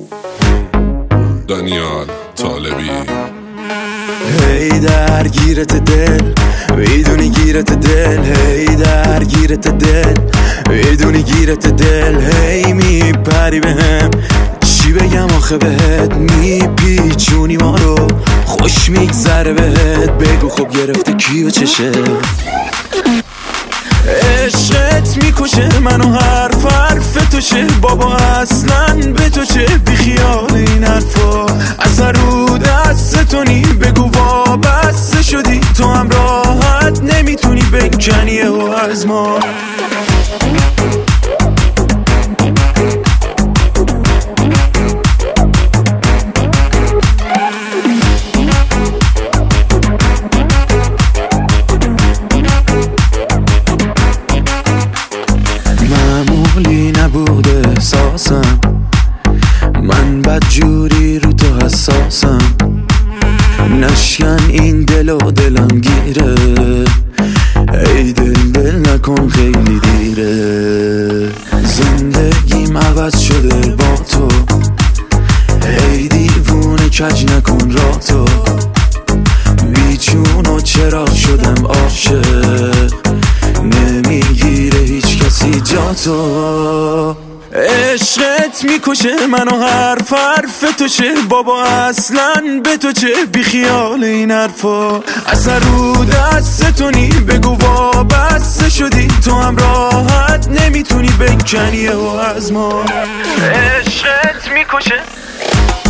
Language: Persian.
دانیال طالبی. هی درگیرت دل میدونی گیرت دل، هی درگیرت دل میدونی گیرت دل، هی میپری بهم چی بگم آخه بهت، میپیچونی ما رو خوش میگذره بهت، بگو خب گرفته کی و چشه. عشقت میکشه منو حرف توشه بابا، اصلا به تو چه، بیخیال این حرفا اصلا رو دست تو نی، بگو وابسته شدی تو هم راحت نمیتونی بکنی و از ما. معمولی نبوده احساسم، من بدجوری رو تو حساسم، نشکن این دل و دلم گیره، ای دل نکن خیلی دیره، زندگیم عوض شده با تو، ای دیوونه کج نکن را تو، بیچون و چرا شدم عاشق، نمیگیره هیچ کسی جا تو. عشقت میکشه منو حرف توشه بابا، اصلا به تو چه، بیخیال این حرفا اصلا رو دست تو نی، بگو وابسته شدی تو هم راحت نمیتونی بکنی و از ما. عشقت میکشه